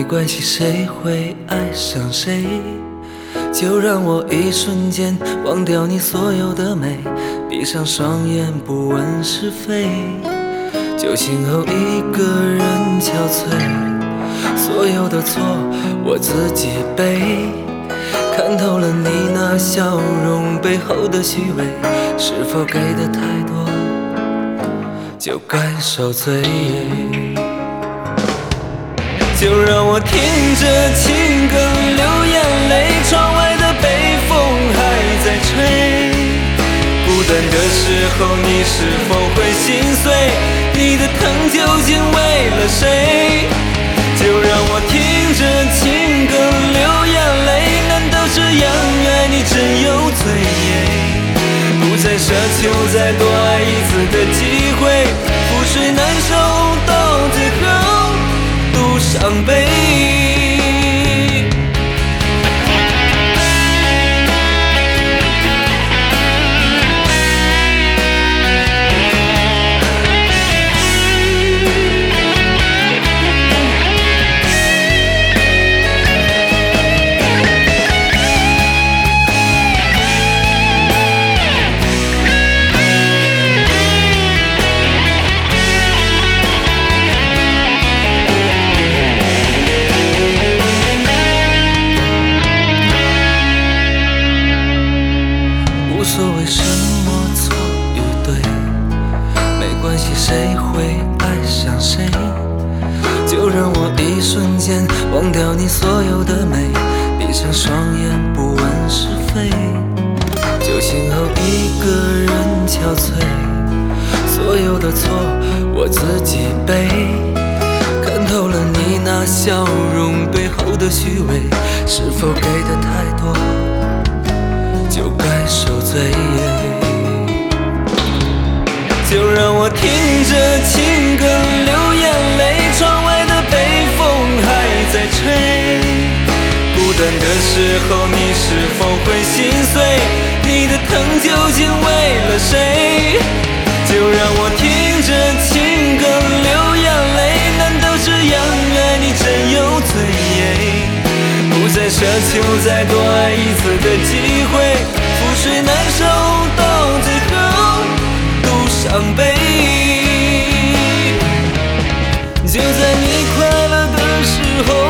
关系谁会爱上谁，就让我一瞬间忘掉你所有的美，闭上双眼不问是非，就静候一个人憔悴。所有的错我自己背，看透了你那笑容背后的虚伪，是否给的太多就该受罪。就让我听着情歌流眼泪，窗外的北风还在吹。孤单的时候你是否会心碎？你的疼究竟为了谁？就让我听着情歌流眼泪，难道这样爱你真有罪？不再奢求再多爱一次的机会，覆水难收，到最后都伤悲。无所谓什么错与对，没关系谁会爱上谁，就让我一瞬间忘掉你所有的美，闭上双眼不问是非，就静候一个人憔悴。所有的错我自己背，看透了你那笑容背后的虚伪，是否给的太多就该受罪。就让我听着情歌流眼泪，窗外的北风还在吹。孤单的时候你是否会心碎？你的疼究竟为了谁？就让我听着情歌流眼泪，难道这样爱你真有罪？不再奢求再多爱一次的机会，覆水难收，到最后都伤悲。就在你快乐的时候